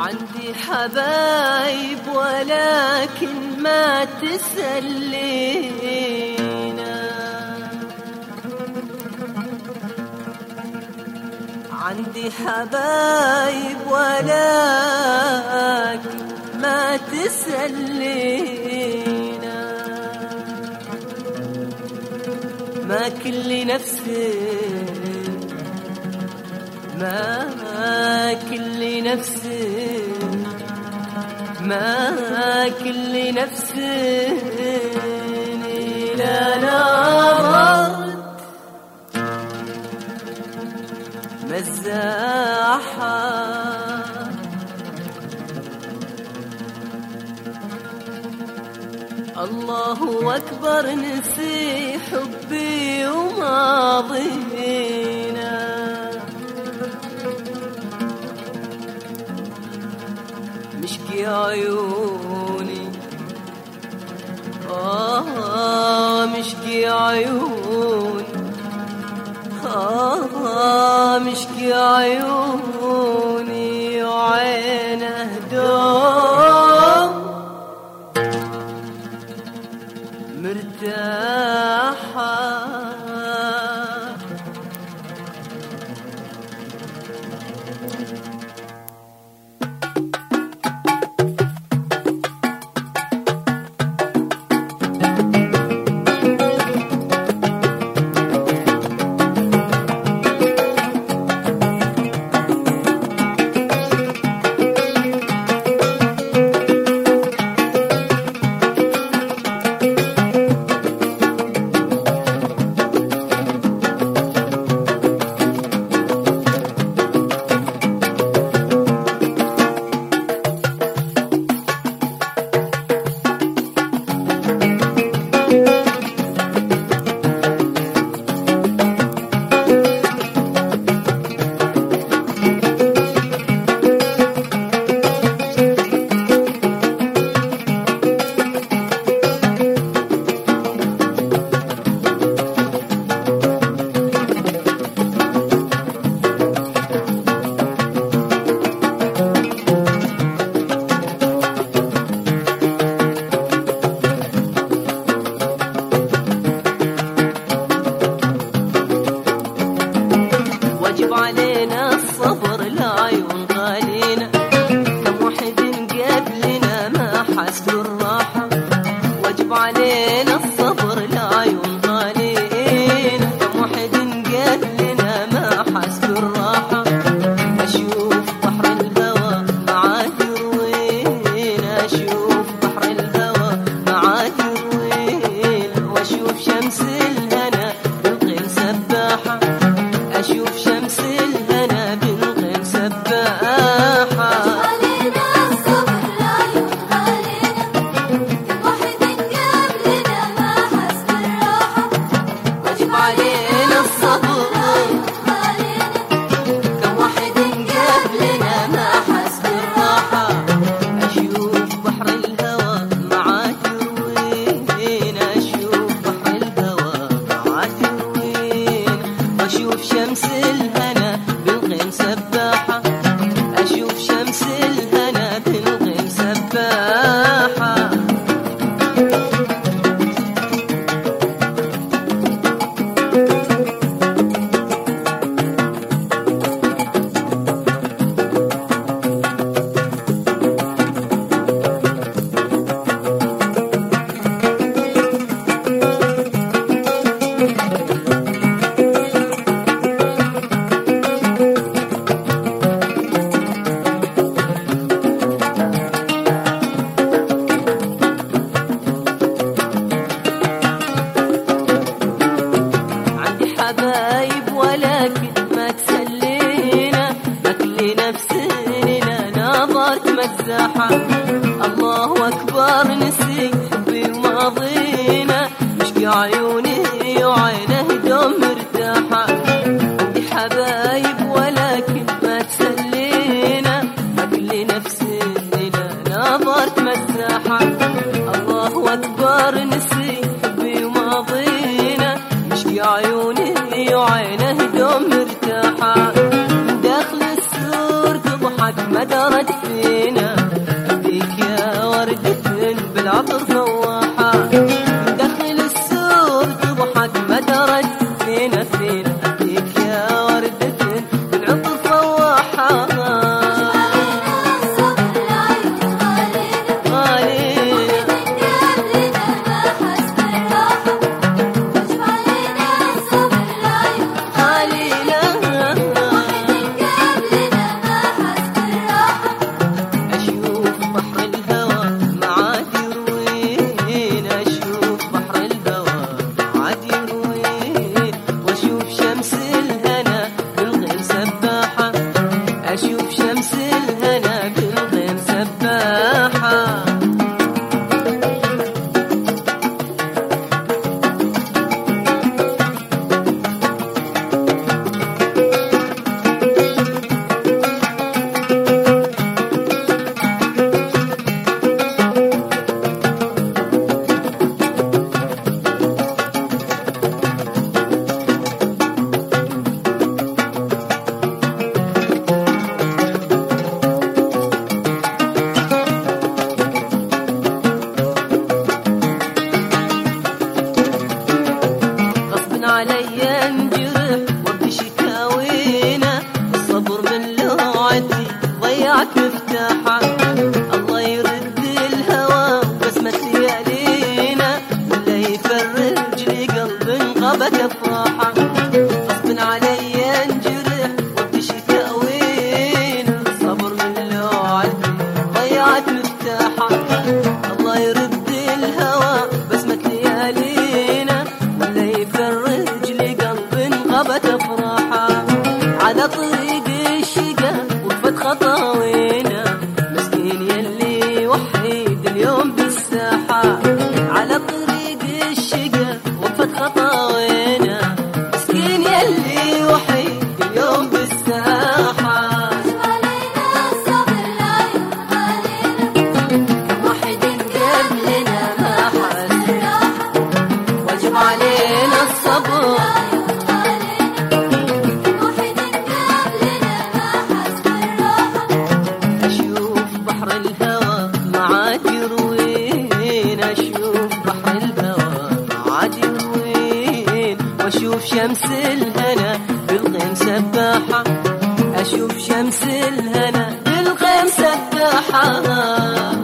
عندي حبايب ولكن ما تسلينا، عندي حبايب ولكن ما تسلينا، ما كل نفسي ما كل نفسي ما كل نفسي لا نارت مزاحة. الله أكبر نسي حبي وماضينا، مشكي عيوني مشكي عيوني مشكي عيوني وعينه دوم مرتاحة. واجب علينا الصبر العيون غالينا، كم واحد قبلنا ما حس بالراحة. واجب علينا الصبر العيون غالينا، كم واحد قبلنا ما حس بالراحة. أشوف بحر الهوى معاد يروينا، أشوف بحر الهوى معاد يروينا، وأشوف شمس الهنا بالقيم سباحة، أشوف شمس الهنا بالغيم سباحة. علينا الصبر العيون غالينا، واحد قبلنا ما حس بالراحة. واجب علينا الصبر العيون غالينا، كم واحد قبلنا ما حس بالراحة. أشوف بحر الهوى معاد يروينا، أشوف بحر الهوى معاد يروينا، وأشوف شمس الهنا بالغيم سباحة، أشوف شمس الهنا بالغيم سباحة. عندي حبايب ولكن ما تسلينا، ما كل نفسنا نظرت مزاحة. الله أكبر نسي حبي وماضينا، مشكي عيوني وعينه دوم مرتاحة. عندي حبايب ولكن ما تسلينا، ما كل نفسنا نظرت مزاحة. الله أكبر نسي حبي وماضينا، مشكي عيوني وعينه دوم مرتاحة. داخل السور تضحك ما درت فينا فيك يا وردة بالعطر فواحة داخل السور تضحك ما درت فينا فيك يا وردة بالعطر فواحة أشوف شمس الهنا بالغيم سباحة علي انجرح وابدي شكاوينا الصبر من لوعتي ضيعت مفتاحه الله يرد الهوى بسمة ليالينا ولا يفرج لي قلب انغبت افراحه غصب علي انجرح وابدي شكاوينا الصبر من لوعتي ضيعت مفتاحه الله يرد الهوى بسمة ليالينا ولا يفرج غابت افراحه على طريق الشقا وقفت خطاوينا مسكين يلي وحيد اليوم بالساحه على طريق الشقا وقفت خطاوينا مسكين يلي وحيد اليوم بالساحه واحد قبلنا ما حس واجب علينا الصبر أشوف شمس الهنا بالغيم سباحة أشوف شمس الهنا بالغيم سباحة